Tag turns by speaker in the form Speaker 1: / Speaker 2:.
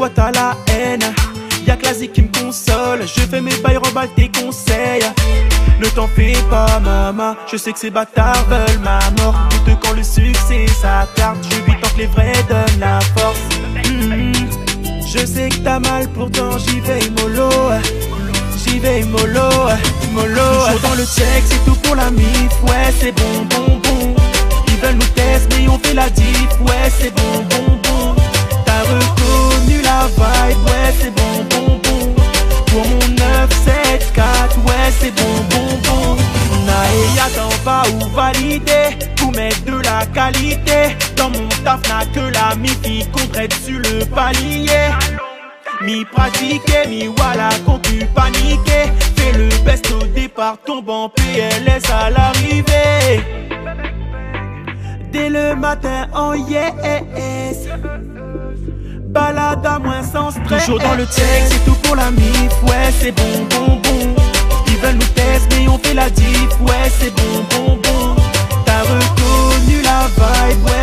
Speaker 1: toi t'as la haine. Y'a que la zik qui me console. Je fais mes bails, remballe tes conseils. Ne t'en fais pas maman, je sais que ces bâtards veulent ma mort. Doute quand le succès s'attarde, je vis tant que les vrais donnent la force. Je sais que t'as mal, pourtant j'y vais mollo. J'y vais mollo, mollo. Toujours dans le check, c'est tout pour la mif. Ouais c'est bon, bon, bon. Ils veulent nous tester mais on fait la diff. Ouais c'est bon, bon, bon. T'as reconnu la vibe. Ouais c'est bon, bon, bon. Pour mon 974, ouais c'est bon, bon, bon. Nae, attends pas ou valider, pour mettre de la qualité. Dans mon taf n'a que la mi qui compte sur le palier. Mi pratiquer, mi voilà quand tu paniquer. Fais le best au départ, tombe en PLS à l'arrivée. Dès le matin en yes. Balade à moins sans stress. Toujours dans le check, c'est tout pour la mif. Ouais c'est bon, bon, bon. Ils veulent nous tester mais on fait la diff. Ouais c'est bon, bon, bon. T'as reconnu la vibe. Ouais